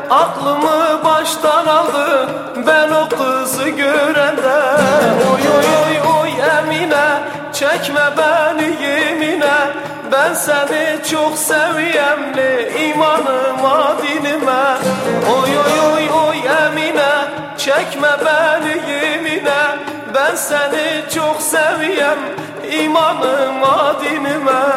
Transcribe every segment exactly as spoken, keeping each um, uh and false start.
aklımı baştan aldı ben o kızı görende. Oy oy oy oy Emine, çekme beni yemine, ben seni çok seviyemli imanıma dinime. Oy oy oy oy Emine, çekme beni yemine, ben seni çok seviyem imanıma dinime.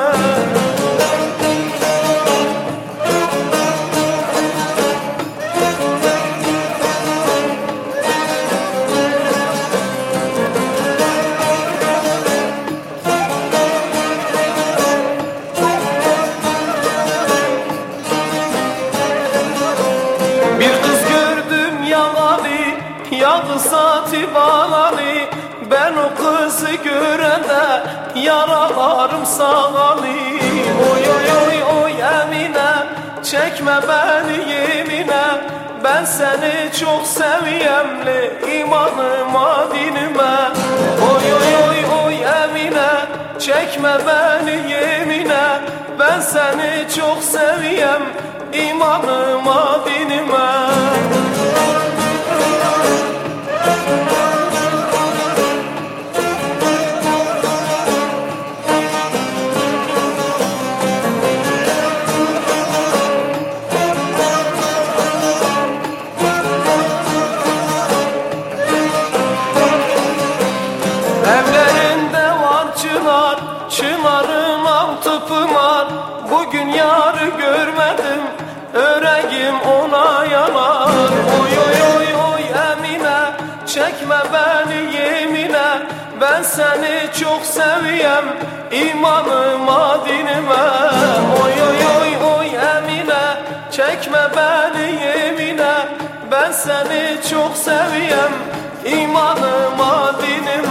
Yağı saati bağlani, ben o kızı görende yaralarım sağlani. Oy oy oy oy Emine, çekme beni yemine, ben seni çok seviyemli imanıma dinime. Oy oy oy oy Emine, çekme beni yemine, ben seni çok seviyem imanıma dinime. Evlerinde var çınar, çınarın altı pınar. Bugün yarı görmedim, öreğim ona yanar. Oy oy oy oy Emine, çekme beni yemine, ben seni çok seviyem imanıma dinime. Oy oy oy oy Emine, çekme beni yemine, ben seni çok seviyem imanıma dinime.